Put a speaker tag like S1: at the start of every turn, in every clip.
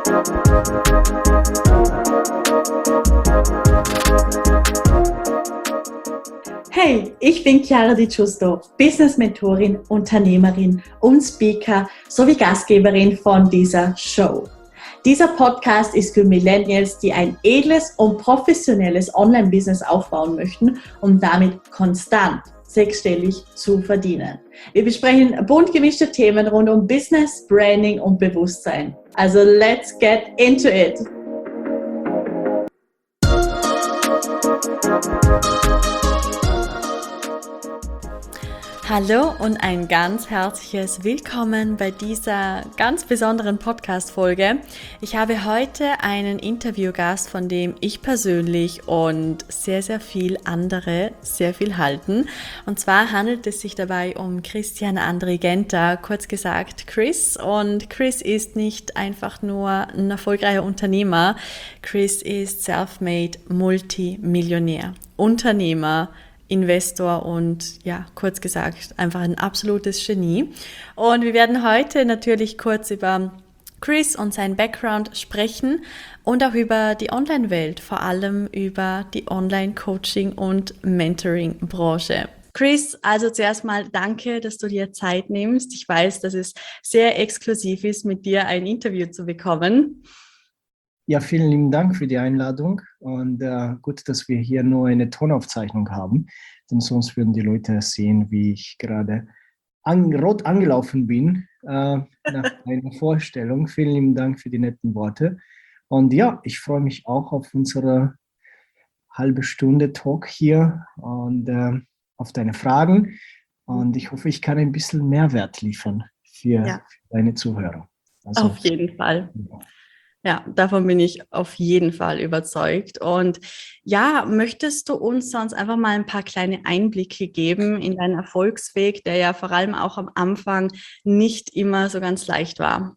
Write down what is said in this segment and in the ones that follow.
S1: Hey, ich bin Chiara Di Giusto, Business-Mentorin, Unternehmerin und Speaker sowie Gastgeberin von dieser Show. Dieser Podcast ist für Millennials, die ein edles und professionelles Online-Business aufbauen möchten, um damit konstant sechsstellig zu verdienen. Wir besprechen bunt gemischte Themen rund um Business, Branding und Bewusstsein. Also let's get into it! Hallo und ein ganz herzliches Willkommen bei dieser ganz besonderen Podcast-Folge. Ich habe heute einen Interviewgast, von dem ich persönlich und sehr, sehr viel andere sehr viel halten. Und zwar handelt es sich dabei um Christian Andrigenta, kurz gesagt Chris. Und Chris ist nicht einfach nur ein erfolgreicher Unternehmer. Chris ist self-made Multimillionär, Unternehmer, Investor und ja, kurz gesagt, einfach ein absolutes Genie. Und wir werden heute natürlich kurz über Chris und seinen Background sprechen und auch über die Online-Welt, vor allem über die Online-Coaching- und Mentoring-Branche. Chris, also zuerst mal danke, dass du dir Zeit nimmst. Ich weiß, dass es sehr exklusiv ist, mit dir ein Interview zu bekommen.
S2: Ja, vielen lieben Dank für die Einladung und gut, dass wir hier nur eine Tonaufzeichnung haben, denn sonst würden die Leute sehen, wie ich gerade rot angelaufen bin nach einer Vorstellung. Vielen lieben Dank für die netten Worte und ja, ich freue mich auch auf unsere halbe Stunde Talk hier und auf deine Fragen und ich hoffe, ich kann ein bisschen Mehrwert liefern für deine Zuhörer.
S1: Also, auf jeden Fall. Ja, davon bin ich auf jeden Fall überzeugt. Und ja, möchtest du uns sonst einfach mal ein paar kleine Einblicke geben in deinen Erfolgsweg, der ja vor allem auch am Anfang nicht immer so ganz leicht war?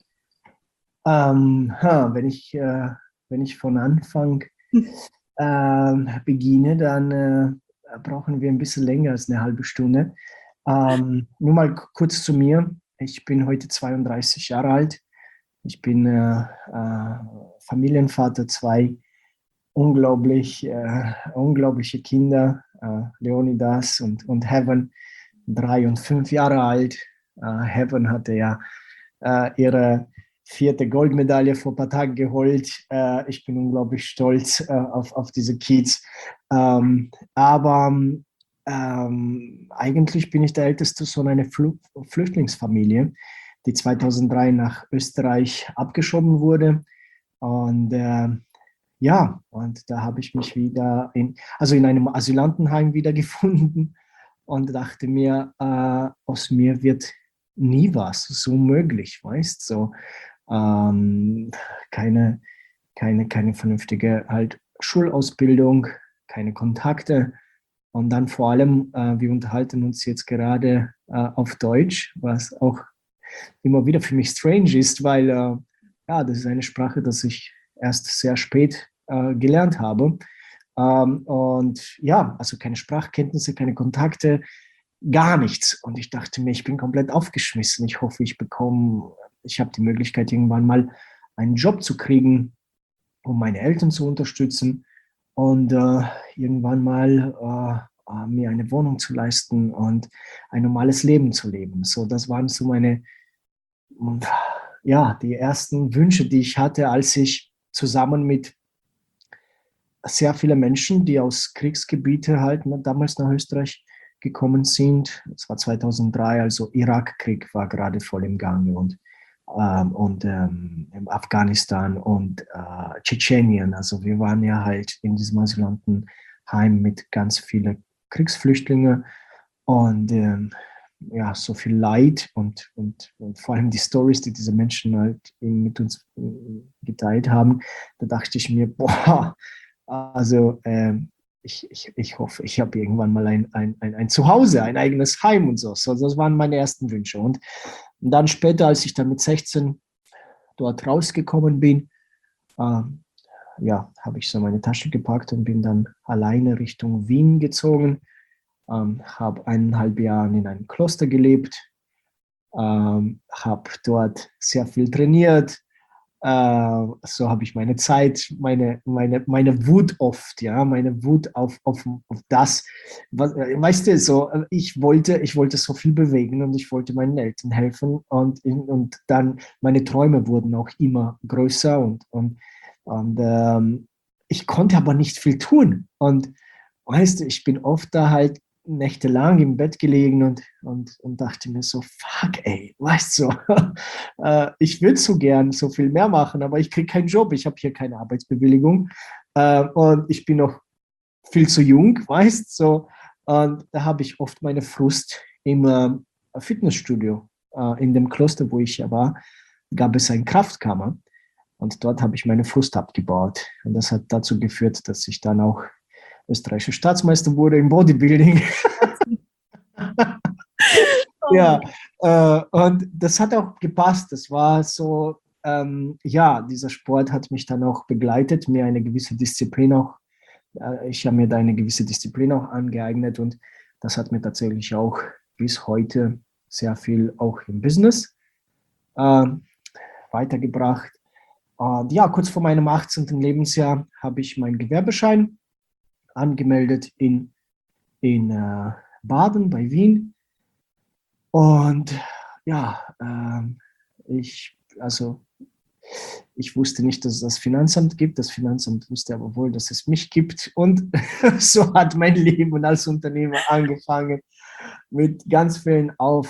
S2: Wenn ich von Anfang beginne, dann brauchen wir ein bisschen länger als eine halbe Stunde. Nur mal kurz zu mir. Ich bin heute 32 Jahre alt. Ich bin Familienvater, zwei unglaubliche Kinder, Leonidas und Heaven, 3 und 5 Jahre alt. Heaven hatte ja ihre 4. Goldmedaille vor ein paar Tagen geholt. Ich bin unglaublich stolz auf diese Kids. Aber eigentlich bin ich der älteste Sohn einer Flüchtlingsfamilie, die 2003 nach Österreich abgeschoben wurde. Und und da habe ich mich wieder in einem Asylantenheim wiedergefunden und dachte mir, aus mir wird nie was so möglich, weißt du? Keine vernünftige halt Schulausbildung, keine Kontakte. Und dann vor allem, wir unterhalten uns jetzt gerade auf Deutsch, was auch immer wieder für mich strange ist, weil das ist eine Sprache, die ich erst sehr spät gelernt habe. Und ja, also keine Sprachkenntnisse, keine Kontakte, gar nichts. Und ich dachte mir, ich bin komplett aufgeschmissen. Ich hoffe, ich habe die Möglichkeit, irgendwann mal einen Job zu kriegen, um meine Eltern zu unterstützen und irgendwann mal mir eine Wohnung zu leisten und ein normales Leben zu leben. So, das waren so die ersten Wünsche, die ich hatte, als ich zusammen mit sehr vielen Menschen, die aus Kriegsgebieten halt damals nach Österreich gekommen sind. Es war 2003, also Irakkrieg war gerade voll im Gange und Afghanistan und Tschetschenien. Also wir waren ja halt in diesem Asylantenheim mit ganz vielen Kriegsflüchtlingen und so viel Leid und vor allem die Stories, die diese Menschen halt mit uns geteilt haben, da dachte ich mir, also ich hoffe, ich habe irgendwann mal ein Zuhause, ein eigenes Heim und so. So, das waren meine ersten Wünsche. Und dann später, als ich dann mit 16 dort rausgekommen bin, habe ich so meine Tasche gepackt und bin dann alleine Richtung Wien gezogen. Habe 1,5 Jahre in einem Kloster gelebt, habe dort sehr viel trainiert, So habe ich meine Zeit, meine Wut oft, ja, meine Wut auf das, was, weißt du, so, ich wollte so viel bewegen und ich wollte meinen Eltern helfen und dann meine Träume wurden auch immer größer und ich konnte aber nicht viel tun und weißt du, ich bin oft da halt nächtelang im Bett gelegen und dachte mir so, fuck, ey, weißt du, ich würde so gern so viel mehr machen, aber ich kriege keinen Job, ich habe hier keine Arbeitsbewilligung und ich bin noch viel zu jung, weißt du, so. Und da habe ich oft meine Frust im Fitnessstudio. In dem Kloster, wo ich ja war, gab es eine Kraftkammer und dort habe ich meine Frust abgebaut. Und das hat dazu geführt, dass ich dann auch österreichischer Staatsmeister wurde im Bodybuilding. Ja, und das hat auch gepasst. Das war so, ja, dieser Sport hat mich dann auch begleitet, mir eine gewisse Disziplin auch, ich habe mir da eine gewisse Disziplin auch angeeignet und das hat mir tatsächlich auch bis heute sehr viel auch im Business äh, weitergebracht. Und ja, kurz vor meinem 18. Lebensjahr habe ich meinen Gewerbeschein angemeldet in Baden bei Wien. Und ja, also ich wusste nicht, dass es das Finanzamt gibt. Das Finanzamt wusste aber wohl, dass es mich gibt. Und so hat mein Leben als Unternehmer angefangen mit ganz vielen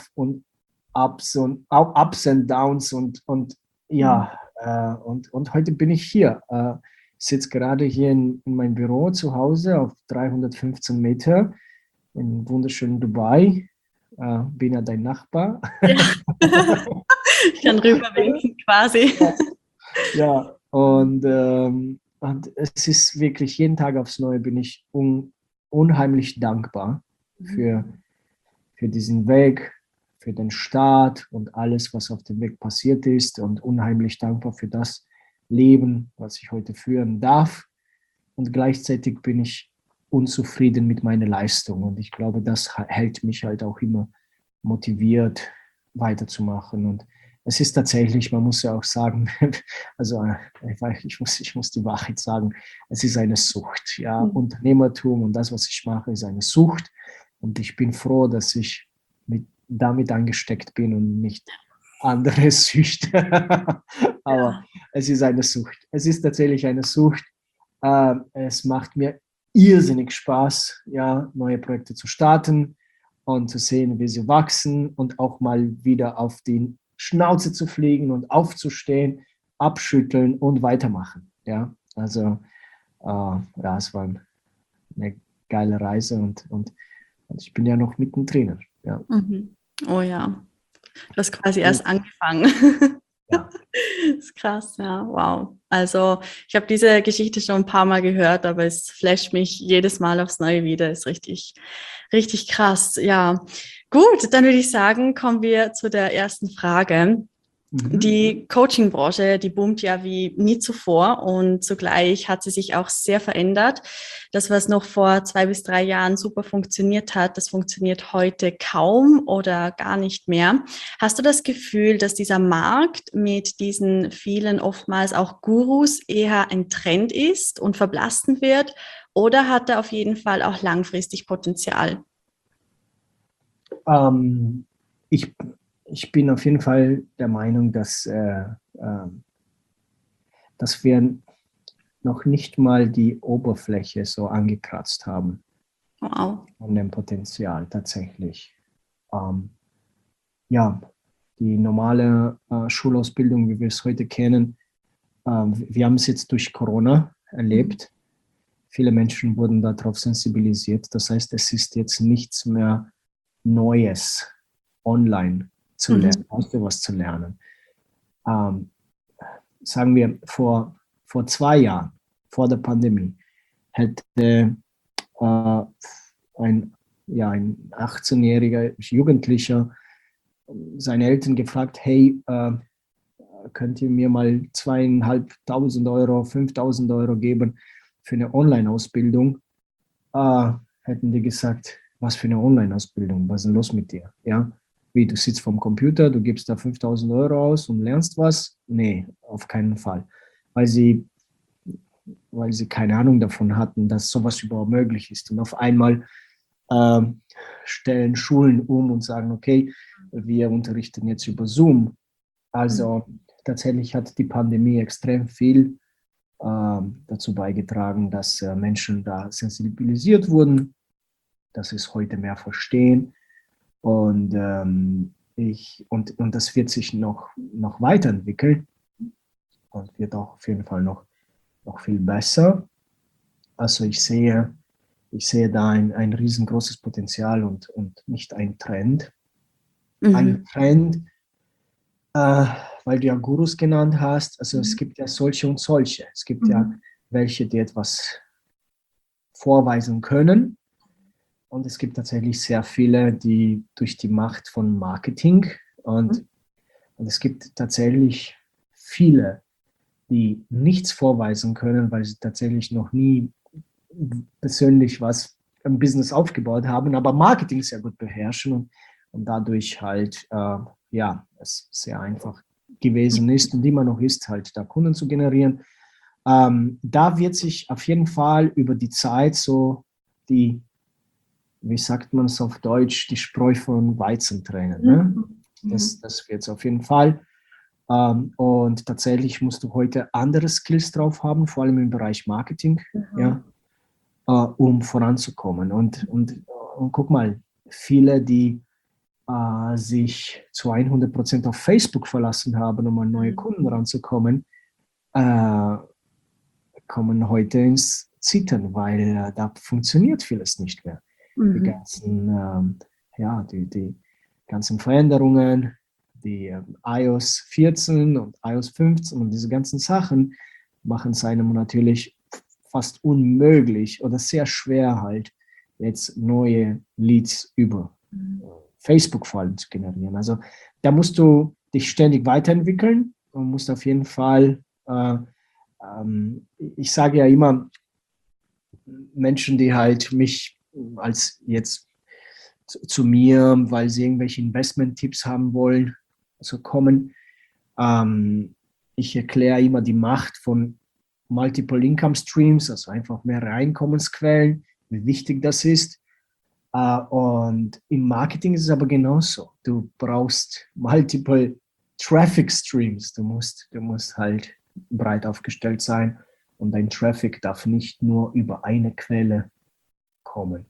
S2: Ups und Downs und ja, und heute bin ich hier. Sitze gerade hier in meinem Büro zu Hause auf 315 Meter in wunderschönen Dubai. Bin ja dein Nachbar.
S1: Ja. Ich kann rüberwinken quasi.
S2: Ja, und es ist wirklich jeden Tag aufs Neue bin ich unheimlich dankbar für, für diesen Weg, für den Start und alles, was auf dem Weg passiert ist und unheimlich dankbar für das Leben, was ich heute führen darf. Und gleichzeitig bin ich unzufrieden mit meiner Leistung und ich glaube, das hält mich halt auch immer motiviert weiterzumachen und es ist tatsächlich, man muss ja auch sagen, also ich muss die Wahrheit sagen, es ist eine Sucht. Ja, Unternehmertum und das, was ich mache, ist eine Sucht. Und ich bin froh, dass ich damit angesteckt bin und nicht andere Süchte. Aber es ist eine Sucht. Es ist tatsächlich eine Sucht. Es macht mir irrsinnig Spaß, ja, neue Projekte zu starten und zu sehen, wie sie wachsen und auch mal wieder auf die Schnauze zu fliegen und aufzustehen, abschütteln und weitermachen. Ja, also ja, es war eine geile Reise und ich bin ja noch mittendrin. Ja.
S1: Mhm. Oh ja, du hast quasi erst angefangen.
S2: Ja.
S1: Das ist krass, ja, wow. Also ich habe diese Geschichte schon ein paar Mal gehört, aber es flasht mich jedes Mal aufs Neue wieder. Ist richtig, richtig krass. Ja, gut, dann würde ich sagen, kommen wir zu der ersten Frage. Die Coaching-Branche, die boomt ja wie nie zuvor und zugleich hat sie sich auch sehr verändert. Das, was noch vor 2 bis 3 Jahren super funktioniert hat, das funktioniert heute kaum oder gar nicht mehr. Hast du das Gefühl, dass dieser Markt mit diesen vielen oftmals auch Gurus eher ein Trend ist und verblassen wird oder hat er auf jeden Fall auch langfristig Potenzial?
S2: Ähm, ich, ich bin auf jeden Fall der Meinung, dass wir noch nicht mal die Oberfläche so angekratzt haben
S1: Wow.
S2: von dem Potenzial tatsächlich. Ähm, ja, die normale Schulausbildung, wie wir es heute kennen, wir haben es jetzt durch Corona erlebt. Viele Menschen wurden darauf sensibilisiert. Das heißt, es ist jetzt nichts mehr Neues online zu lernen, was zu lernen. Sagen wir, vor 2 Jahren, vor der Pandemie, hätte ein 18-jähriger Jugendlicher seine Eltern gefragt, hey, könnt ihr mir mal 2.500 Euro, 5.000 Euro geben für eine Online-Ausbildung? Hätten die gesagt, was für eine Online-Ausbildung, was ist denn los mit dir? Ja? Wie, du sitzt vorm Computer, du gibst da 5.000 Euro aus und lernst was? Nee, auf keinen Fall. Weil sie keine Ahnung davon hatten, dass sowas überhaupt möglich ist. Und auf einmal stellen Schulen um und sagen, okay, wir unterrichten jetzt über Zoom. Also tatsächlich hat die Pandemie extrem viel dazu beigetragen, dass Menschen da sensibilisiert wurden, dass sie es heute mehr verstehen. Und, und das wird sich noch weiterentwickeln und wird auch auf jeden Fall noch viel besser. Also ich sehe da ein riesengroßes Potenzial und nicht ein Trend. Ein Trend, weil du ja Gurus genannt hast, also es gibt ja solche und solche. Es gibt ja welche, die etwas vorweisen können. Und es gibt tatsächlich sehr viele, die durch die Macht von Marketing und es gibt tatsächlich viele, die nichts vorweisen können, weil sie tatsächlich noch nie persönlich was im Business aufgebaut haben, aber Marketing sehr gut beherrschen und dadurch halt, es sehr einfach gewesen ist und immer noch ist, halt da Kunden zu generieren. Da wird sich auf jeden Fall über die Zeit so die, wie sagt man es auf Deutsch, die Spreu von Weizen trennen. Ne? Das wird es auf jeden Fall. Und tatsächlich musst du heute andere Skills drauf haben, vor allem im Bereich Marketing, ja, um voranzukommen. Und guck mal, viele, die sich zu 100% auf Facebook verlassen haben, um an neue Kunden ranzukommen, kommen heute ins Zittern, weil da funktioniert vieles nicht mehr. Die ganzen, die ganzen Veränderungen, die iOS 14 und iOS 15 und diese ganzen Sachen machen es einem natürlich fast unmöglich oder sehr schwer halt, jetzt neue Leads über Facebook vor allem zu generieren. Also da musst du dich ständig weiterentwickeln und musst auf jeden Fall, ich sage ja immer, Menschen, die halt mich als jetzt zu mir, weil sie irgendwelche Investment-Tipps haben wollen, also kommen. Ich erkläre immer die Macht von Multiple Income Streams, also einfach mehrere Einkommensquellen, wie wichtig das ist. Und im Marketing ist es aber genauso. Du brauchst Multiple Traffic Streams. Du musst halt breit aufgestellt sein und dein Traffic darf nicht nur über eine Quelle kommen.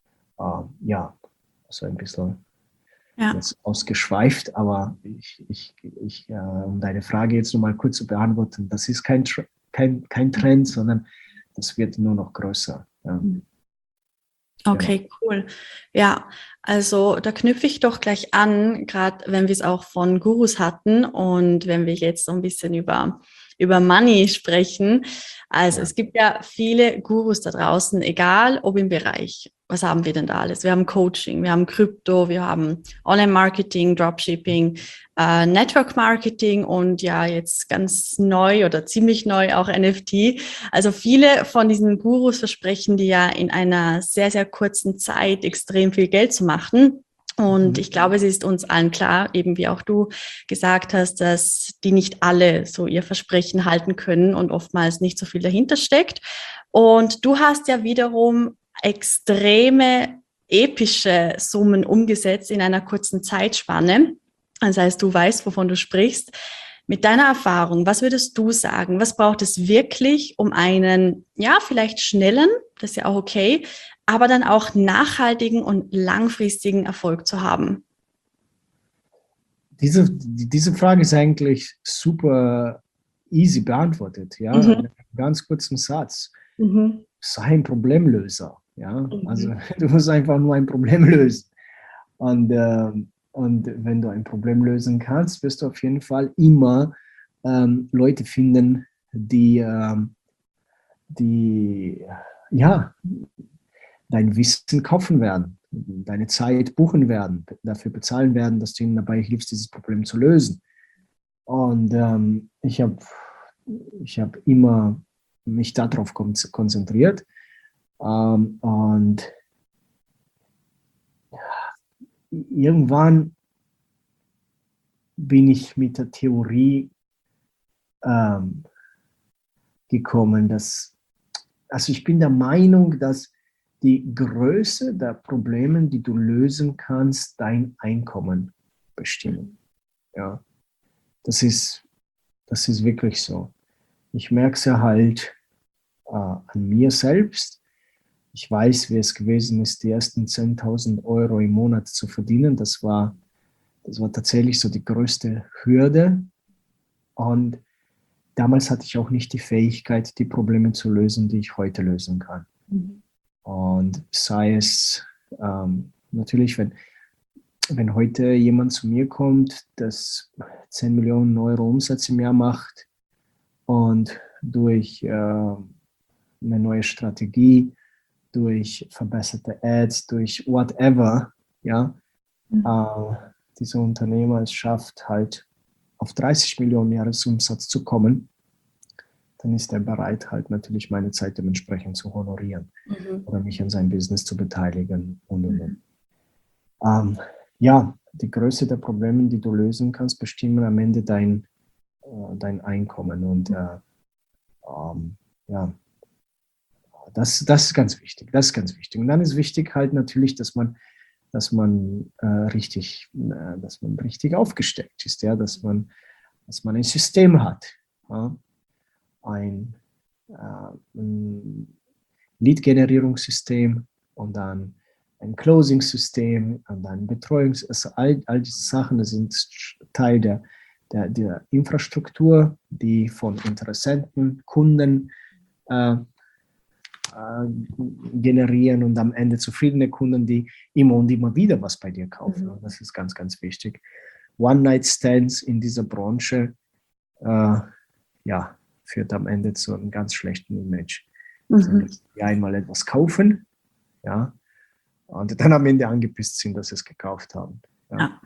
S2: So ein bisschen jetzt ausgeschweift, aber um deine Frage jetzt nochmal kurz zu beantworten, das ist kein Trend, sondern das wird nur noch größer. Ja.
S1: Okay, cool. Ja, also da knüpfe ich doch gleich an, gerade wenn wir es auch von Gurus hatten und wenn wir jetzt so ein bisschen über Money sprechen. Also es gibt ja viele Gurus da draußen, egal ob im Bereich, was haben wir denn da alles? Wir haben Coaching, wir haben Krypto, wir haben Online-Marketing, Dropshipping, Network-Marketing und ja jetzt ganz neu oder ziemlich neu auch NFT. Also viele von diesen Gurus versprechen dir ja in einer sehr, sehr kurzen Zeit extrem viel Geld zu machen. Und ich glaube, es ist uns allen klar, eben wie auch du gesagt hast, dass die nicht alle so ihr Versprechen halten können und oftmals nicht so viel dahinter steckt. Und du hast ja wiederum extreme epische Summen umgesetzt in einer kurzen Zeitspanne. Das heißt, du weißt, wovon du sprichst. Mit deiner Erfahrung, was würdest du sagen? Was braucht es wirklich, um einen, ja, vielleicht schnellen, das ist ja auch okay, aber dann auch nachhaltigen und langfristigen Erfolg zu haben?
S2: Diese Frage ist eigentlich super easy beantwortet, ja, in einem ganz kurzen Satz. Sei ein Problemlöser, ja, also du musst einfach nur ein Problem lösen. Und wenn du ein Problem lösen kannst, wirst du auf jeden Fall immer Leute finden, die dein Wissen kaufen werden, deine Zeit buchen werden, dafür bezahlen werden, dass du ihnen dabei hilfst, dieses Problem zu lösen. Und ich hab immer mich darauf konzentriert. Und irgendwann bin ich mit der Theorie gekommen, also ich bin der Meinung, dass die Größe der Probleme, die du lösen kannst, dein Einkommen bestimmen. Ja, das ist wirklich so. Ich merke es ja halt an mir selbst. Ich weiß, wie es gewesen ist, die ersten 10.000 Euro im Monat zu verdienen. Das war tatsächlich so die größte Hürde. Und damals hatte ich auch nicht die Fähigkeit, die Probleme zu lösen, die ich heute lösen kann. Mhm. Und sei es natürlich, wenn heute jemand zu mir kommt, das 10 Millionen Euro Umsatz im Jahr macht und durch eine neue Strategie, durch verbesserte Ads, durch whatever, ja, dieser Unternehmer es schafft, halt auf 30 Millionen Jahresumsatz zu kommen, dann ist er bereit, halt natürlich meine Zeit dementsprechend zu honorieren oder mich an seinem Business zu beteiligen. Ja, die Größe der Probleme, die du lösen kannst, bestimmen am Ende dein Einkommen. Und ja, das ist ganz wichtig. Das ist ganz wichtig. Und dann ist wichtig halt natürlich, dass man richtig aufgestellt ist, ja, dass man ein System hat, ja, ein Lead-Generierungssystem und dann ein Closing-System und dann also all diese Sachen, das sind Teil der Infrastruktur, die von Interessenten, Kunden generieren und am Ende zufriedene Kunden, die immer und immer wieder was bei dir kaufen. Mhm. Das ist ganz, ganz wichtig. One-Night-Stands in dieser Branche führt am Ende zu einem ganz schlechten Image. Mhm. Die einmal etwas kaufen, ja, und dann am Ende angepisst sind, dass sie es gekauft haben. Ja,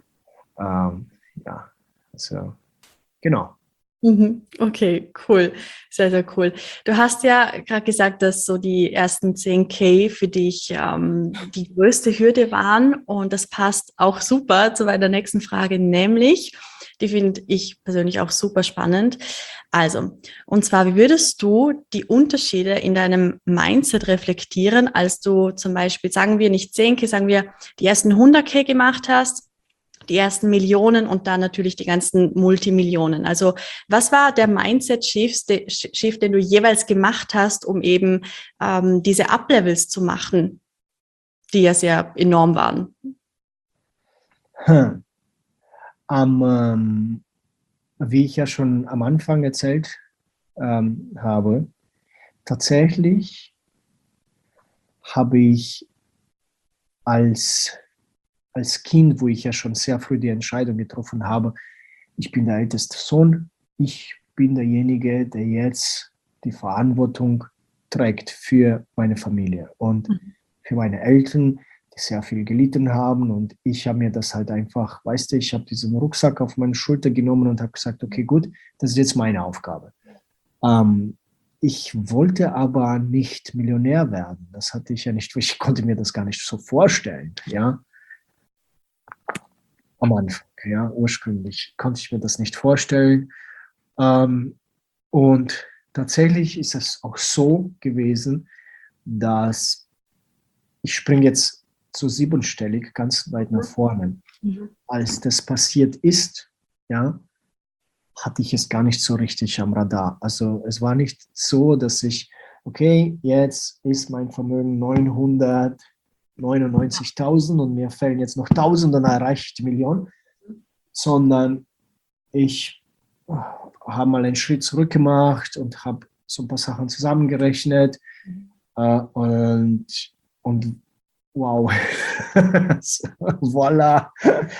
S2: also genau.
S1: Okay, cool. Sehr, sehr cool. Du hast ja gerade gesagt, dass so die ersten 10.000 für dich die größte Hürde waren und das passt auch super zu meiner nächsten Frage, nämlich, die finde ich persönlich auch super spannend. Also, und zwar, wie würdest du die Unterschiede in deinem Mindset reflektieren, als du zum Beispiel, sagen wir nicht 10.000, sagen wir die ersten 100.000 gemacht hast, die ersten Millionen und dann natürlich die ganzen Multimillionen. Also was war der Mindset-Shift, den du jeweils gemacht hast, um eben diese Up-Levels zu machen, die ja sehr enorm waren?
S2: Wie ich ja schon am Anfang erzählt habe, tatsächlich habe ich als Kind, wo ich ja schon sehr früh die Entscheidung getroffen habe, ich bin der älteste Sohn, ich bin derjenige, der jetzt die Verantwortung trägt für meine Familie und für meine Eltern, die sehr viel gelitten haben, und ich habe mir das halt einfach, weißt du, ich habe diesen Rucksack auf meine Schulter genommen und habe gesagt, okay, gut, das ist jetzt meine Aufgabe. Ich wollte aber nicht Millionär werden, das hatte ich ja nicht, ich konnte mir das gar nicht so vorstellen, ja. Am Anfang, ja, ursprünglich konnte ich mir das nicht vorstellen. Und tatsächlich ist es auch so gewesen, dass ich springe jetzt so siebenstellig ganz weit nach vorne. Mhm. Als das passiert ist, ja, hatte ich es gar nicht so richtig am Radar. Also es war nicht so, dass ich, okay, jetzt ist mein Vermögen 999.000 und mir fällen jetzt noch 1.000 und dann erreiche ich die Million, sondern ich habe mal einen Schritt zurück gemacht und habe so ein paar Sachen zusammengerechnet und wow, voila,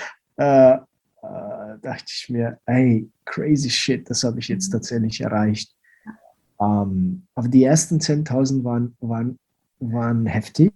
S2: dachte ich mir, hey, crazy shit, das habe ich jetzt tatsächlich erreicht. Aber die ersten 10.000 waren heftig.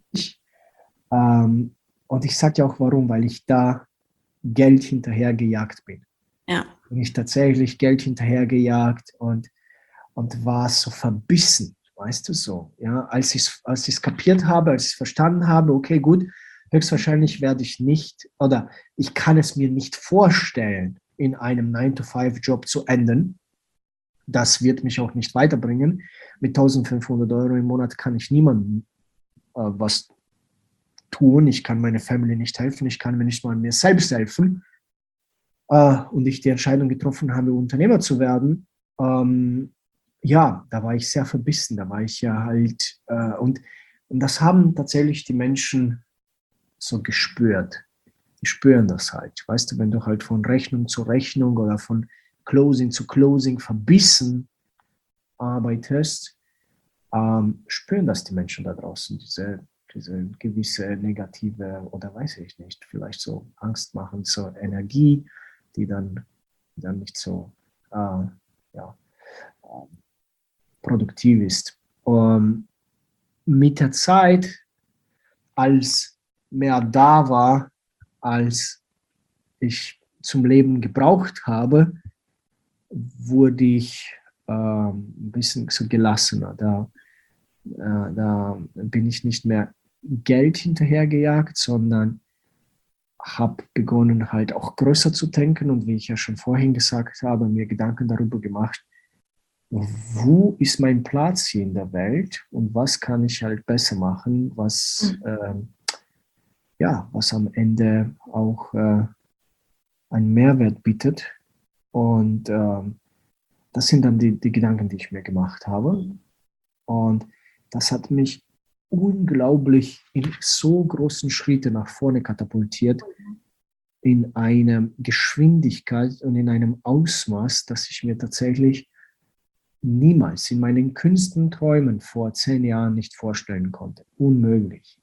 S2: Und ich sage ja auch warum, weil ich da Geld hinterhergejagt bin.
S1: Ja.
S2: Bin ich tatsächlich Geld hinterhergejagt und war so verbissen, weißt du so. Ja, als ich es kapiert habe, als ich es verstanden habe, okay, gut, höchstwahrscheinlich werde ich nicht, oder ich kann es mir nicht vorstellen, in einem 9-to-5-Job zu enden. Das wird mich auch nicht weiterbringen. Mit 1.500 Euro im Monat kann ich niemandem was tun. Ich kann meiner Family nicht helfen. Ich kann mir nicht mal mir selbst helfen. Und ich die Entscheidung getroffen habe, Unternehmer zu werden, ja, da war ich sehr verbissen. Da war ich ja halt, und das haben tatsächlich die Menschen so gespürt. Die spüren das halt. Weißt du, wenn du halt von Rechnung zu Rechnung oder von Closing zu Closing verbissen arbeitest, spüren das die Menschen da draußen, diese gewisse negative oder weiß ich nicht, vielleicht so angstmachend, so Energie, die dann nicht so ja, produktiv ist. Mit der Zeit, als mehr da war, als ich zum Leben gebraucht habe, wurde ich ein bisschen so gelassener. Da bin ich nicht mehr Geld hinterhergejagt, sondern habe begonnen halt auch größer zu denken und wie ich ja schon vorhin gesagt habe, mir Gedanken darüber gemacht, wo ist mein Platz hier in der Welt und was kann ich halt besser machen, was am Ende auch einen Mehrwert bietet. Und das sind dann die Gedanken, die ich mir gemacht habe. Und das hat mich unglaublich in so großen Schritte nach vorne katapultiert, in einer Geschwindigkeit und in einem Ausmaß, dass ich mir tatsächlich niemals in meinen kühnsten Träumen vor 10 Jahren nicht vorstellen konnte. Unmöglich.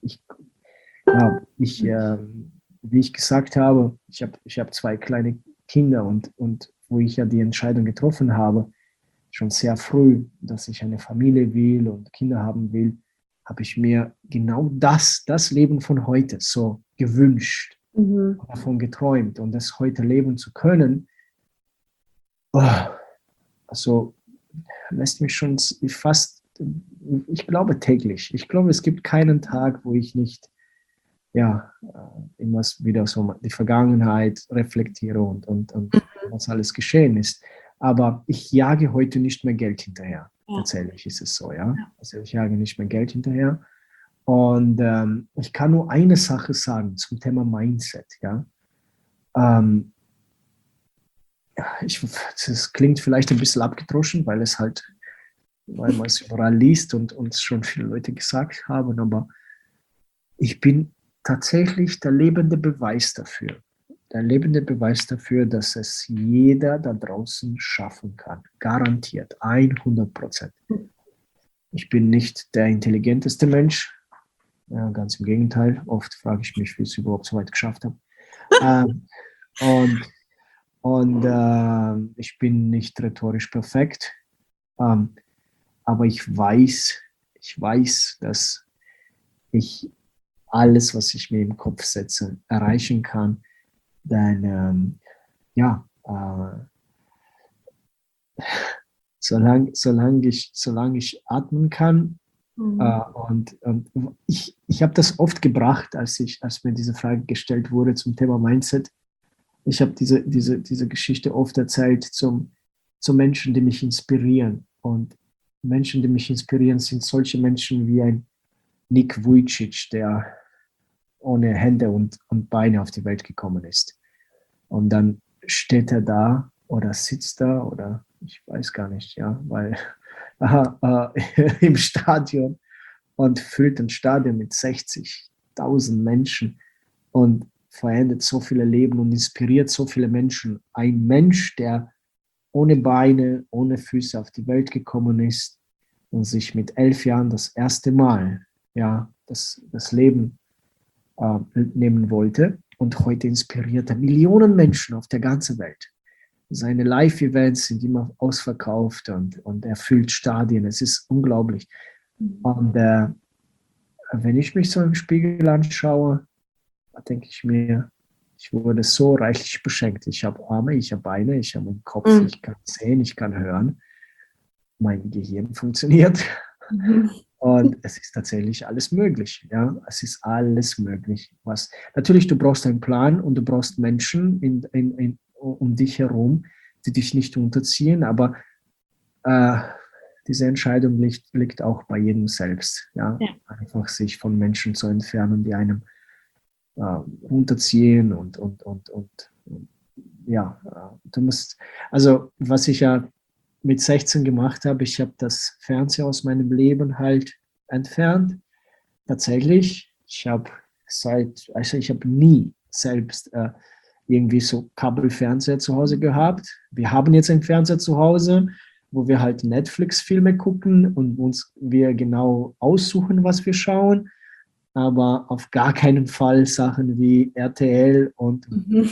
S2: Wie ich gesagt habe, ich hab 2 kleine Kinder und wo ich ja die Entscheidung getroffen habe, schon sehr früh, dass ich eine Familie will und Kinder haben will, habe ich mir genau das Leben von heute so gewünscht, davon geträumt und das heute leben zu können. Also lässt mich schon fast, ich glaube täglich. Ich glaube, es gibt keinen Tag, wo ich nicht immer wieder so die Vergangenheit reflektiere und was alles geschehen ist. Aber ich jage heute nicht mehr Geld hinterher. Ja. Tatsächlich ist es so, ja. Also ich jage nicht mehr Geld hinterher. Und ich kann nur eine Sache sagen zum Thema Mindset, ja. Das klingt vielleicht ein bisschen abgedroschen, weil man es überall liest und uns schon viele Leute gesagt haben, aber ich bin tatsächlich der lebende Beweis dafür. Der lebende Beweis dafür, dass es jeder da draußen schaffen kann. Garantiert, 100%. Ich bin nicht der intelligenteste Mensch. Ja, ganz im Gegenteil. Oft frage ich mich, wie ich es überhaupt so weit geschafft habe. Ich bin nicht rhetorisch perfekt. Aber ich weiß, dass ich alles, was ich mir im Kopf setze, erreichen kann. Denn solange ich atmen kann, und ich habe das oft gebracht, als mir diese Frage gestellt wurde zum Thema Mindset. Ich habe diese Geschichte oft erzählt zu Menschen, die mich inspirieren. Und Menschen, die mich inspirieren, sind solche Menschen wie ein Nick Vujicic, der ohne Hände und Beine auf die Welt gekommen ist. Und dann steht er da oder sitzt da oder ich weiß gar nicht, ja, weil im Stadion und füllt ein Stadion mit 60.000 Menschen und verändert so viele Leben und inspiriert so viele Menschen. Ein Mensch, der ohne Beine, ohne Füße auf die Welt gekommen ist und sich mit 11 Jahren das erste Mal das Leben nehmen wollte. Und heute inspiriert er Millionen Menschen auf der ganzen Welt. Seine Live-Events sind immer ausverkauft und er füllt Stadien. Es ist unglaublich. Und wenn ich mich so im Spiegel anschaue, denke ich mir, ich wurde so reichlich beschenkt. Ich habe Arme, ich habe Beine, ich habe einen Kopf, ich kann sehen, ich kann hören. Mein Gehirn funktioniert. Und es ist tatsächlich alles möglich. Ja? Es ist alles möglich. Natürlich, du brauchst einen Plan und du brauchst Menschen um dich herum, die dich nicht unterziehen, aber diese Entscheidung liegt auch bei jedem selbst. Ja?
S1: Ja.
S2: Einfach sich von Menschen zu entfernen, die einem runterziehen und ja, du musst, also was ich ja mit 16 gemacht habe, ich habe das Fernsehen aus meinem Leben halt entfernt. Tatsächlich, ich habe nie selbst irgendwie so Kabelfernseher zu Hause gehabt. Wir haben jetzt einen Fernseher zu Hause, wo wir halt Netflix-Filme gucken und wir genau aussuchen, was wir schauen, aber auf gar keinen Fall Sachen wie RTL und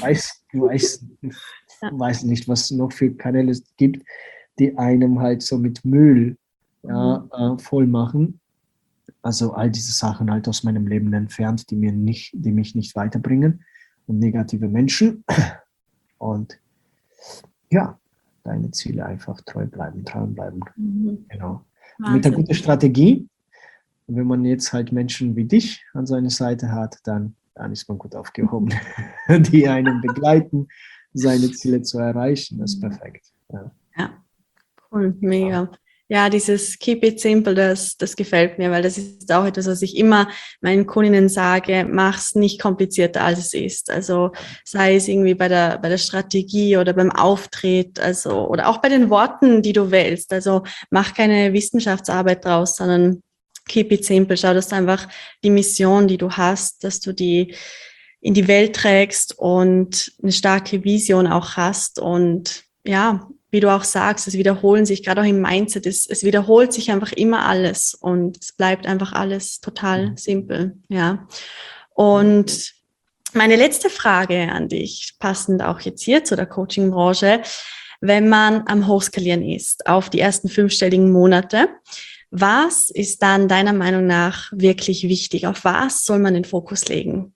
S2: weiß nicht, was es noch für Kanäle es gibt, die einem halt so mit Müll voll machen. Also all diese Sachen halt aus meinem Leben entfernt, die mich nicht weiterbringen und negative Menschen. Und ja, deine Ziele einfach dran bleiben. Genau. Mit der guten Strategie, wenn man jetzt halt Menschen wie dich an seiner Seite hat, dann ist man gut aufgehoben, die einen begleiten, seine Ziele zu erreichen. Das ist perfekt.
S1: Ja, cool, mega. Ja, dieses Keep it simple, das gefällt mir, weil das ist auch etwas, was ich immer meinen Kundinnen sage, mach's nicht komplizierter, als es ist. Also sei es irgendwie bei der Strategie oder beim Auftritt, also oder auch bei den Worten, die du wählst. Also mach keine Wissenschaftsarbeit draus, sondern keep it simple. Schau, dass du einfach die Mission, die du hast, dass du die in die Welt trägst und eine starke Vision auch hast und ja, wie du auch sagst, es wiederholen sich, gerade auch im Mindset, es wiederholt sich einfach immer alles und es bleibt einfach alles total simpel, ja. Und meine letzte Frage an dich, passend auch jetzt hier zu der Coaching-Branche, wenn man am Hochskalieren ist, auf die ersten 5-stelligen Monate, was ist dann deiner Meinung nach wirklich wichtig? Auf was soll man den Fokus legen?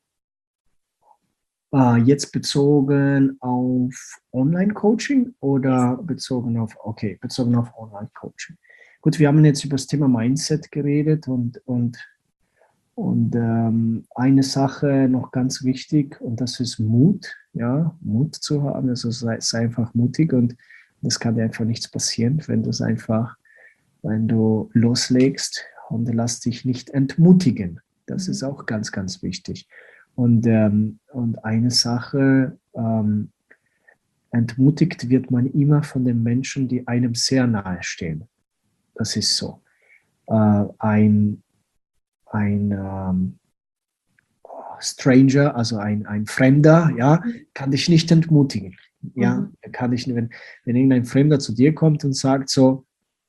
S2: Jetzt bezogen auf Online-Coaching oder bezogen auf Online-Coaching. Gut, wir haben jetzt über das Thema Mindset geredet und eine Sache noch ganz wichtig und das ist Mut, ja, Mut zu haben, also sei einfach mutig und das kann dir einfach nichts passieren, wenn du loslegst und lass dich nicht entmutigen. Das ist auch ganz, ganz wichtig. Und eine Sache, entmutigt wird man immer von den Menschen, die einem sehr nahe stehen. Das ist so. Ein Stranger, also ein Fremder, ja, kann dich nicht entmutigen. Ja, kann dich, wenn irgendein Fremder zu dir kommt und sagt so,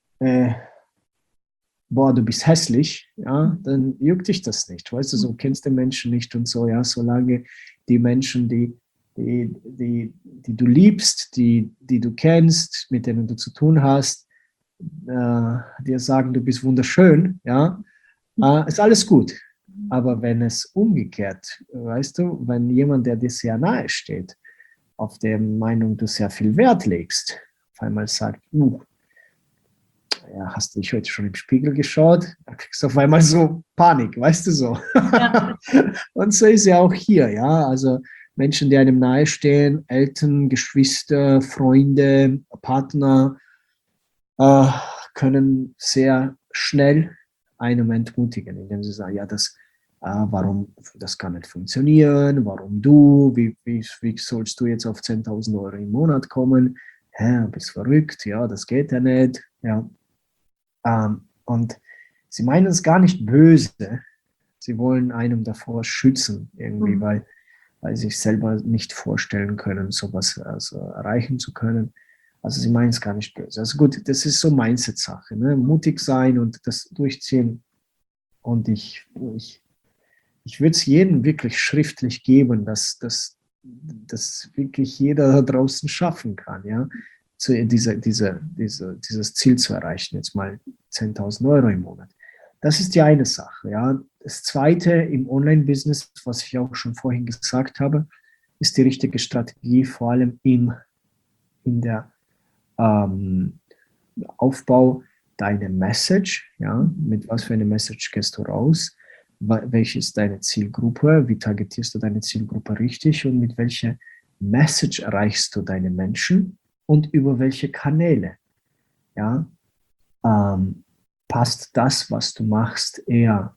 S2: boah, du bist hässlich, ja, dann juckt dich das nicht. Weißt du, so kennst du Menschen nicht und so, ja, solange die Menschen, die du liebst, die du kennst, mit denen du zu tun hast, dir sagen, du bist wunderschön, ja, ist alles gut. Aber wenn es umgekehrt, weißt du, wenn jemand, der dir sehr nahe steht, auf der Meinung du sehr viel Wert legst, auf einmal sagt, ja, hast du dich heute schon im Spiegel geschaut? Da kriegst du auf einmal so Panik, weißt du so. Ja. Und so ist ja auch hier, ja. Also Menschen, die einem nahestehen, Eltern, Geschwister, Freunde, Partner, können sehr schnell einem entmutigen, indem sie sagen, ja, warum das kann nicht funktionieren, warum du, wie sollst du jetzt auf 10.000 Euro im Monat kommen? Hä, bist verrückt, ja, das geht ja nicht, ja. Und sie meinen es gar nicht böse. Sie wollen einem davor schützen, irgendwie, weil sie sich selber nicht vorstellen können, sowas erreichen zu können. Also sie meinen es gar nicht böse. Also gut, das ist so Mindset-Sache. Ne? Mutig sein und das durchziehen. Und ich würde es jedem wirklich schriftlich geben, dass wirklich jeder da draußen schaffen kann, ja. Dieses Ziel zu erreichen, jetzt mal 10.000 Euro im Monat. Das ist die eine Sache. Ja. Das zweite im Online-Business, was ich auch schon vorhin gesagt habe, ist die richtige Strategie, vor allem in der Aufbau deiner Message. Ja. Mit was für eine Message gehst du raus? Welche ist deine Zielgruppe? Wie targetierst du deine Zielgruppe richtig und mit welcher Message erreichst du deine Menschen und über welche Kanäle. Ja? Passt das, was du machst, eher,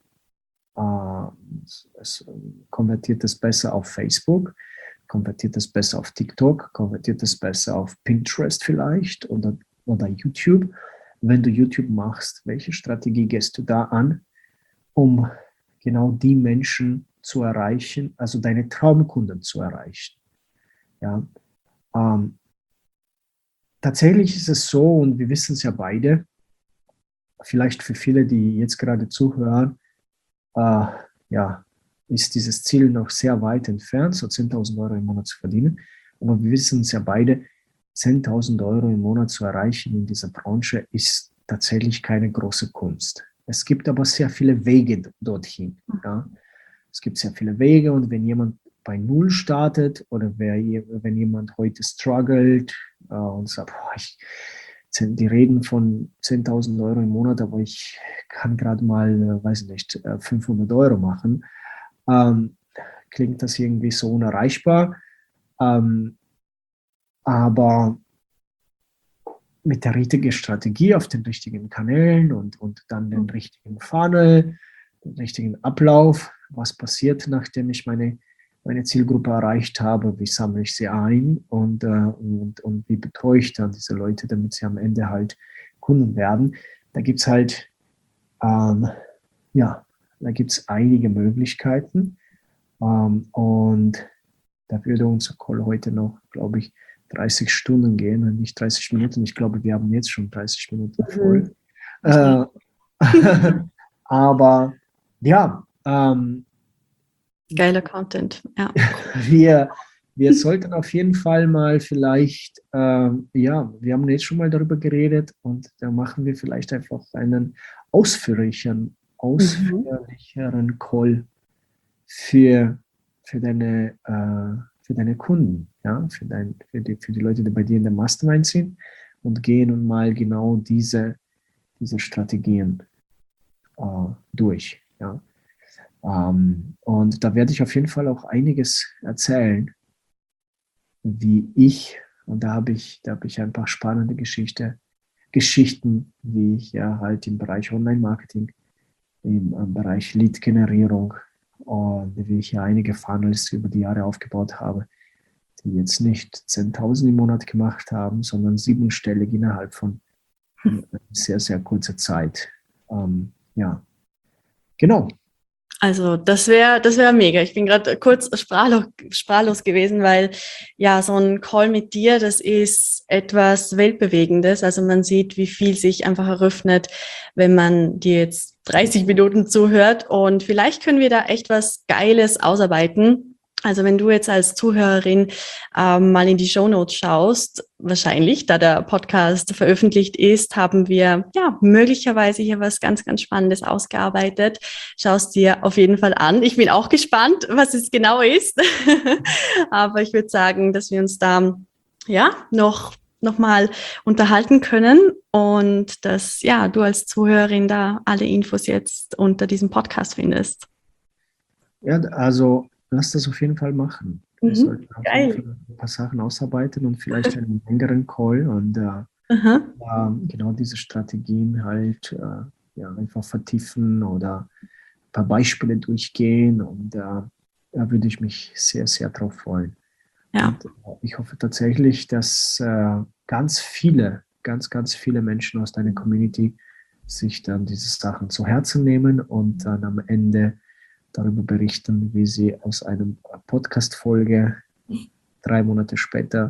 S2: konvertiert es besser auf Facebook, konvertiert es besser auf TikTok, konvertiert es besser auf Pinterest vielleicht oder YouTube. Wenn du YouTube machst, welche Strategie gehst du da an, um genau die Menschen zu erreichen, also deine Traumkunden zu erreichen? Ja, tatsächlich ist es so, und wir wissen es ja beide, vielleicht für viele, die jetzt gerade zuhören, ja, ist dieses Ziel noch sehr weit entfernt, so 10.000 Euro im Monat zu verdienen. Aber wir wissen es ja beide, 10.000 Euro im Monat zu erreichen in dieser Branche ist tatsächlich keine große Kunst. Es gibt aber sehr viele Wege dorthin. Ja. Es gibt sehr viele Wege, und wenn jemand bei Null startet oder wenn jemand heute struggelt und sagt, die reden von 10.000 Euro im Monat, aber ich kann gerade mal, weiß nicht, 500 Euro machen, klingt das irgendwie so unerreichbar. Aber mit der richtigen Strategie auf den richtigen Kanälen und dann den richtigen Funnel, den richtigen Ablauf, was passiert, nachdem ich meine Zielgruppe erreicht habe, wie sammle ich sie ein und wie betreue ich dann diese Leute, damit sie am Ende halt Kunden werden. Da gibt es halt, da gibt es einige Möglichkeiten, und da würde unser Call heute noch, glaube ich, 30 Stunden gehen, nicht 30 Minuten. Ich glaube, wir haben jetzt schon 30 Minuten voll. Aber ja,
S1: geiler Content, ja.
S2: Wir sollten auf jeden Fall mal vielleicht, wir haben jetzt schon mal darüber geredet, und da machen wir vielleicht einfach einen ausführlicheren Call für deine Kunden, ja, für die Leute, die bei dir in der Mastermind sind, und gehen und mal genau diese Strategien durch. Ja. Und da werde ich auf jeden Fall auch einiges erzählen, und da habe ich ein paar spannende Geschichten, wie ich ja halt im Bereich Online-Marketing, im Bereich Lead-Generierung, und wie ich ja einige Funnels über die Jahre aufgebaut habe, die jetzt nicht 10.000 im Monat gemacht haben, sondern siebenstellig innerhalb von sehr, sehr kurzer Zeit. Ja, genau.
S1: Also das wär mega. Ich bin gerade kurz sprachlos gewesen, weil ja, so ein Call mit dir, das ist etwas Weltbewegendes. Also man sieht, wie viel sich einfach eröffnet, wenn man dir jetzt 30 Minuten zuhört. Und vielleicht können wir da echt was Geiles ausarbeiten. Also wenn du jetzt als Zuhörerin mal in die Shownotes schaust, wahrscheinlich, da der Podcast veröffentlicht ist, haben wir ja möglicherweise hier was ganz, ganz Spannendes ausgearbeitet. Schau es dir auf jeden Fall an. Ich bin auch gespannt, was es genau ist. Aber ich würde sagen, dass wir uns da ja noch mal unterhalten können und dass ja du als Zuhörerin da alle Infos jetzt unter diesem Podcast findest.
S2: Ja, also lass das auf jeden Fall machen. Wir sollten auf jeden
S1: Geil.
S2: Fall ein paar Sachen ausarbeiten und vielleicht einen längeren Call, und genau diese Strategien halt einfach vertiefen oder ein paar Beispiele durchgehen, und da würde ich mich sehr, sehr drauf freuen.
S1: Ja.
S2: Und ich hoffe tatsächlich, dass ganz viele Menschen aus deiner Community sich dann diese Sachen zu Herzen nehmen und dann am Ende darüber berichten, wie sie aus einem Podcast-Folge 3 Monate später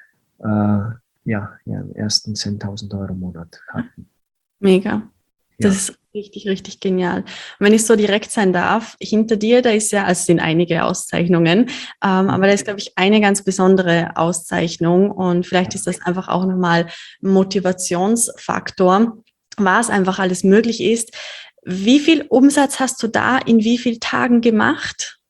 S2: ihren ersten 10.000 Euro im Monat hatten.
S1: Mega. Das
S2: Ja.
S1: ist richtig, richtig genial. Und wenn ich so direkt sein darf, hinter dir, da ist ja, also es sind einige Auszeichnungen, aber da ist, glaube ich, eine ganz besondere Auszeichnung, und vielleicht ist das einfach auch nochmal ein Motivationsfaktor, was einfach alles möglich ist. Wie viel Umsatz hast du da in wie vielen Tagen gemacht?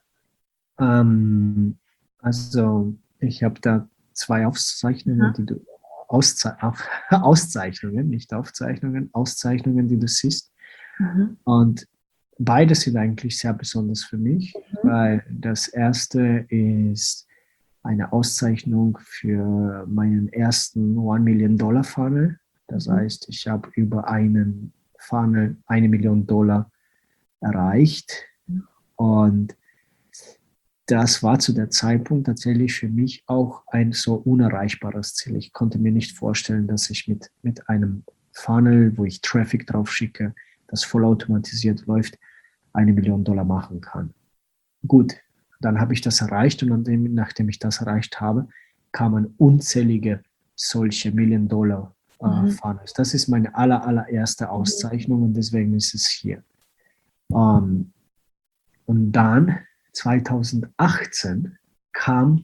S2: Also ich habe da 2 Auszeichnungen, die du Auszeichnungen, nicht Aufzeichnungen, Auszeichnungen, die du siehst. Und beide sind eigentlich sehr besonders für mich, weil das erste ist eine Auszeichnung für meinen ersten $1 Million Funnel. Das heißt, ich habe über einen Funnel $1 Million erreicht. Und das war zu der Zeitpunkt tatsächlich für mich auch ein so unerreichbares Ziel. Ich konnte mir nicht vorstellen, dass ich mit einem Funnel, wo ich Traffic drauf schicke, das vollautomatisiert läuft, $1 Million machen kann. Gut, dann habe ich das erreicht und nachdem ich das erreicht habe, kamen unzählige solche $1 Million Funnels. Das ist meine allererste Auszeichnung und deswegen ist es hier. Und dann 2018 kam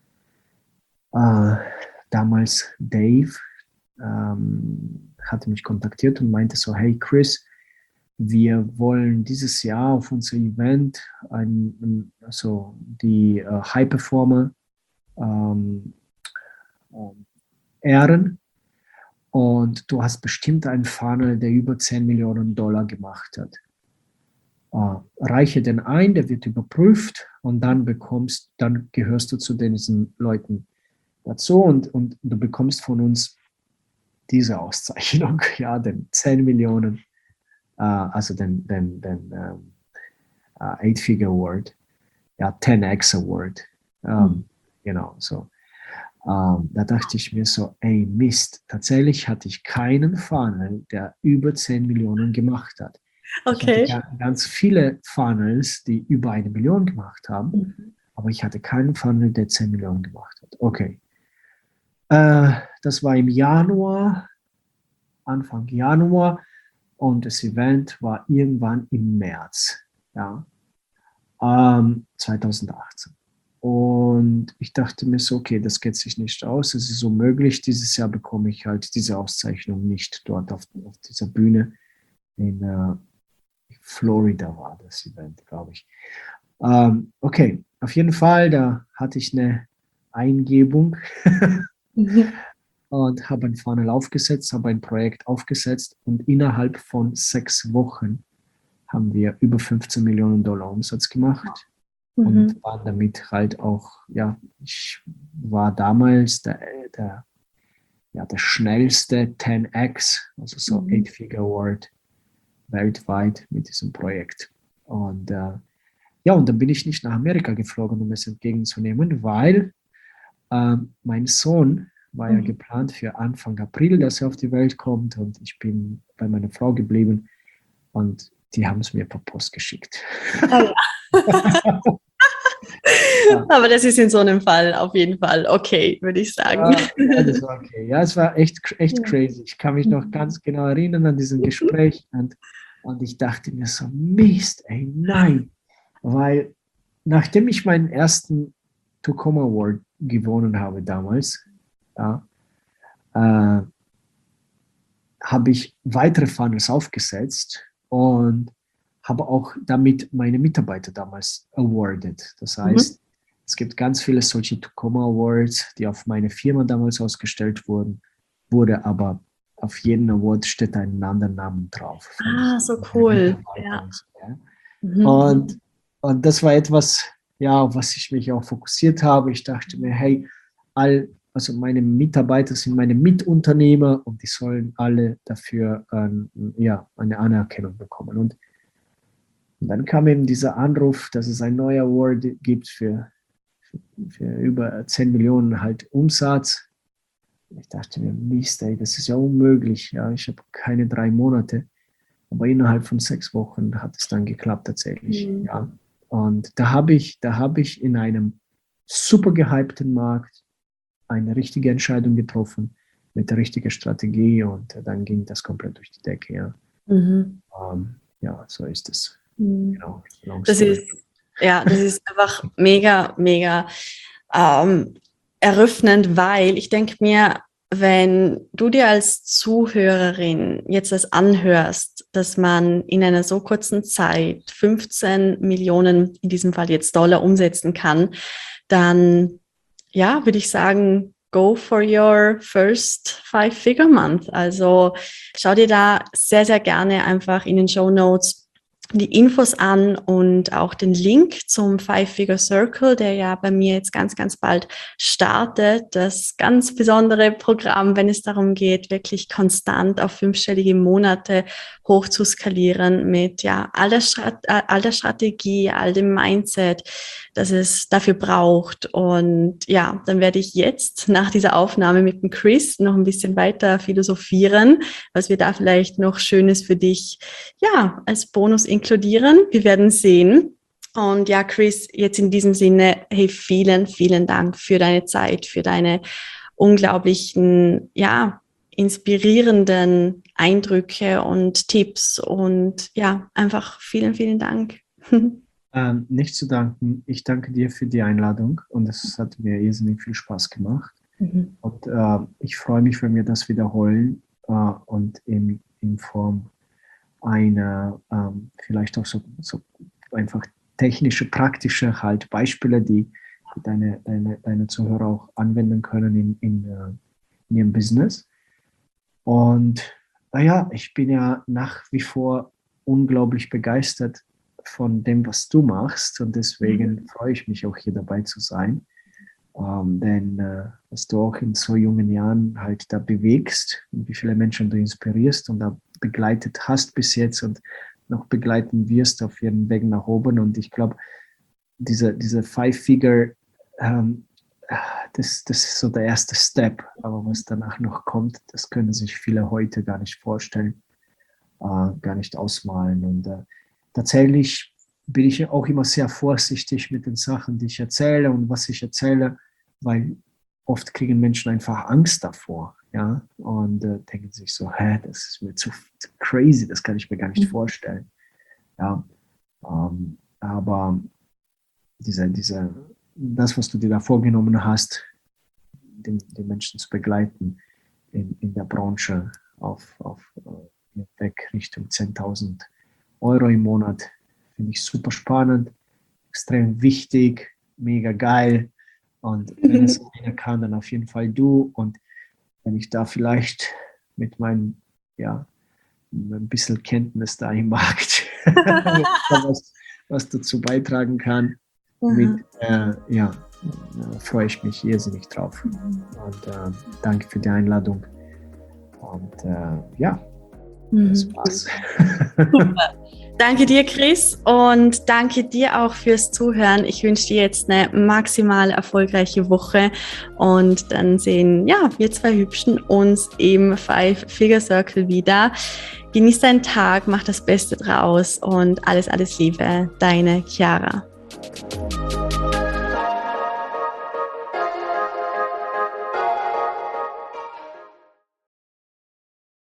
S2: damals Dave, hatte mich kontaktiert und meinte so, hey Chris, wir wollen dieses Jahr auf unser Event die High Performer ehren. Und du hast bestimmt einen Funnel, der über $10 Millionen gemacht hat. Reiche den ein, der wird überprüft und dann gehörst du zu diesen Leuten dazu und du bekommst von uns diese Auszeichnung, ja, den 10 Millionen, also den 8-Figure Award, ja, 10x Award, genau, so. Da dachte ich mir so, ey Mist, tatsächlich hatte ich keinen Funnel, der über 10 Millionen gemacht hat.
S1: Okay.
S2: Ich hatte ganz viele Funnels, die über 1 Million gemacht haben, aber ich hatte keinen Funnel, der 10 Millionen gemacht hat. Okay. Das war im Januar, Anfang Januar und das Event war irgendwann im März, ja, 2018. Und ich dachte mir so, okay, das geht sich nicht aus, es ist unmöglich, dieses Jahr bekomme ich halt diese Auszeichnung nicht dort auf dieser Bühne in Florida war das Event, glaube ich. Okay, auf jeden Fall, da hatte ich eine Eingebung und habe ein Funnel aufgesetzt, habe ein Projekt aufgesetzt und innerhalb von 6 Wochen haben wir über $15 Millionen Umsatz gemacht und waren damit halt auch, ja, ich war damals der schnellste 10x, also so 8-Figure Award weltweit mit diesem Projekt. Und und dann bin ich nicht nach Amerika geflogen, um es entgegenzunehmen, weil mein Sohn war ja geplant für Anfang April, dass er auf die Welt kommt und ich bin bei meiner Frau geblieben und die haben es mir per Post geschickt.
S1: Oh ja. Aber das ist in so einem Fall auf jeden Fall okay, würde ich sagen.
S2: Ja, das war okay. Ja, es war echt crazy. Ich kann mich noch ganz genau erinnern an diesem Gespräch und ich dachte mir so, Mist, ey, nein. Weil nachdem ich meinen ersten Tacoma Award gewonnen habe damals, ja, habe ich weitere Funnels aufgesetzt und habe auch damit meine Mitarbeiter damals awarded. Das heißt, es gibt ganz viele solche Tacoma Awards, die auf meine Firma damals ausgestellt wurde, aber auf jedem Award steht ein anderer Name drauf.
S1: So cool. Ja.
S2: Und das war etwas, ja, auf was ich mich auch fokussiert habe. Ich dachte mir, hey, also meine Mitarbeiter sind meine Mitunternehmer und die sollen alle dafür eine Anerkennung bekommen. Und dann kam eben dieser Anruf, dass es ein neuer Award gibt für über 10 Millionen halt Umsatz. Ich dachte mir, Mist, ey, das ist ja unmöglich. Ja, ich habe keine 3 Monate. Aber innerhalb von 6 Wochen hat es dann geklappt tatsächlich. Ja. Und da habe ich in einem super gehypten Markt eine richtige Entscheidung getroffen mit der richtigen Strategie und dann ging das komplett durch die Decke. Ja, so ist es. Genau.
S1: Das ist einfach mega, mega eröffnend, weil ich denke mir, wenn du dir als Zuhörerin jetzt das anhörst, dass man in einer so kurzen Zeit 15 Millionen, in diesem Fall jetzt Dollar, umsetzen kann, dann, ja, würde ich sagen, go for your first 5-Figure month. Also schau dir da sehr, sehr gerne einfach in den Shownotes die Infos an und auch den Link zum Five-Figure Circle, der ja bei mir jetzt ganz, ganz bald startet. Das ganz besondere Programm, wenn es darum geht, wirklich konstant auf 5-stellige Monate hoch zu skalieren mit all der Strategie, all dem Mindset, das es dafür braucht. Und ja, dann werde ich jetzt nach dieser Aufnahme mit dem Chris noch ein bisschen weiter philosophieren, was wir da vielleicht noch Schönes für dich als Bonus inkludieren. Wir werden sehen. Und ja, Chris, jetzt in diesem Sinne, hey, vielen, vielen Dank für deine Zeit, für deine unglaublichen, inspirierenden Eindrücke und Tipps und ja, einfach vielen, vielen Dank.
S2: Nicht zu danken. Ich danke dir für die Einladung und es hat mir irrsinnig viel Spaß gemacht. Und ich freue mich, wenn wir das wiederholen und in Form einer vielleicht auch so einfach technische, praktische halt Beispiele, die deine Zuhörer auch anwenden können in ihrem Business. Und naja, ich bin ja nach wie vor unglaublich begeistert von dem, was du machst und deswegen freue ich mich auch hier dabei zu sein. Denn was du auch in so jungen Jahren halt da bewegst und wie viele Menschen du inspirierst und da begleitet hast bis jetzt und noch begleiten wirst auf ihren Weg nach oben. Und ich glaube, diese Five-Figure, das ist so der erste Step. Aber was danach noch kommt, das können sich viele heute gar nicht vorstellen, gar nicht ausmalen. Und tatsächlich bin ich auch immer sehr vorsichtig mit den Sachen, die ich erzähle und was ich erzähle, weil oft kriegen Menschen einfach Angst davor, ja, und denken sich so, das ist mir zu crazy, das kann ich mir gar nicht vorstellen, ja, aber das, was du dir da vorgenommen hast, den Menschen zu begleiten in der Branche auf Weg Richtung 10.000 Euro im Monat, finde ich super spannend, extrem wichtig, mega geil. Und wenn es einer kann, dann auf jeden Fall du. Und wenn ich da vielleicht mit meinem, ein bisschen Kenntnis da im Markt was dazu beitragen kann, freue ich mich irrsinnig drauf. Und danke für die Einladung. Und das war's.
S1: Super. Danke dir, Chris, und danke dir auch fürs Zuhören. Ich wünsche dir jetzt eine maximal erfolgreiche Woche und dann sehen wir zwei Hübschen uns im Five-Figure Circle wieder. Genieß deinen Tag, mach das Beste draus und alles, alles Liebe, deine Chiara.